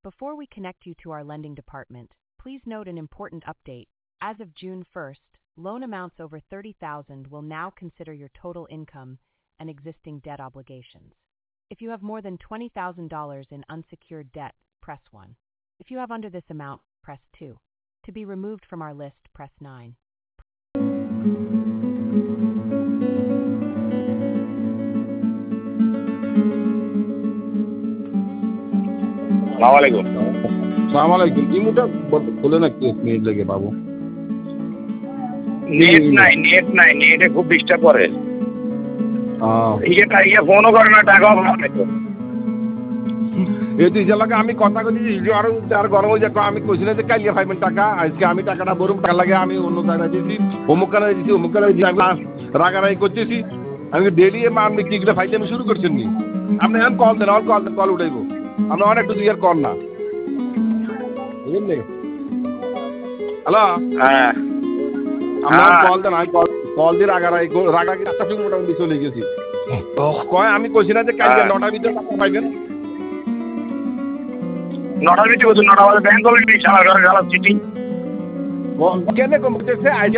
Before we connect you to our lending department, please note an important update. As of June 1st, loan amounts over $30,000 will now consider your total income and existing debt obligations. If you have more than $20,000 in unsecured debt, press 1. If you have under this amount, press 2. To be removed from our list, press 9. Assalamualaikum. Assalamualaikum. ইমুটা খুলে না কি minute লাগে বাবু নেটে খুব disturb করে ইয়ে ফোনও করে না টাকাও পাবে এই তুই যে লাগে আমি কথা কইছি আর গরম হয়ে যাক আমি কইছি না যে কালিয়া পাইবেন টাকা আজকে আমি টাকাটা বরং টাকা লাগে আমি অন্য জায়গায় দিয়েছি অমুক কানায় দিয়েছি আমি রাগারাগি করতেছি আমি ডেলি আমি কিগুলো ফাইতে আমি শুরু করছেন নি আপনি এখন কল দেন কল উঠাইবো আমরা অনেক একটু দুইয়ার কর না বুঝলেন হ্যালো হ্যাঁ আমরা কল দেন আমি কল দিয়ে রাগারাগি একটা ফিল্ম মোটামুটি চলে গেছি কয় আমি কইছি না যে কালকে 9টার ভিতরে টাকা পাইবেন 9টার ভিতরে 9টা বাজে ব্যাংক কলেজ চালা সিটি কেন কমতেছে